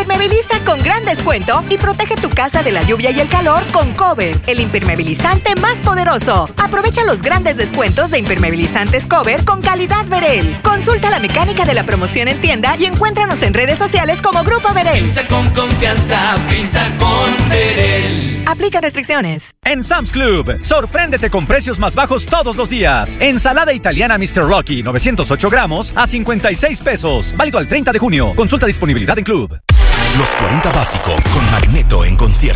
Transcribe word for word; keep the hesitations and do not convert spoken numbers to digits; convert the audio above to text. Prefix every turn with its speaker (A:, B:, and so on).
A: Impermeabiliza con gran descuento y protege tu casa de la lluvia y el calor con Cover, el impermeabilizante más poderoso. Aprovecha los grandes descuentos de impermeabilizantes Cover con calidad Verel. Consulta la mecánica de la promoción en tienda y encuéntranos en redes sociales como Grupo Verel.
B: Pinta con confianza, pinta con Verel.
A: Aplica restricciones.
C: En Sam's Club, sorpréndete con precios más bajos todos los días. Ensalada italiana mister Rocky, novecientos ocho gramos a cincuenta y seis pesos. Válido al treinta de junio. Consulta disponibilidad en Club.
D: Los cuarenta Básico con Magneto en concierto.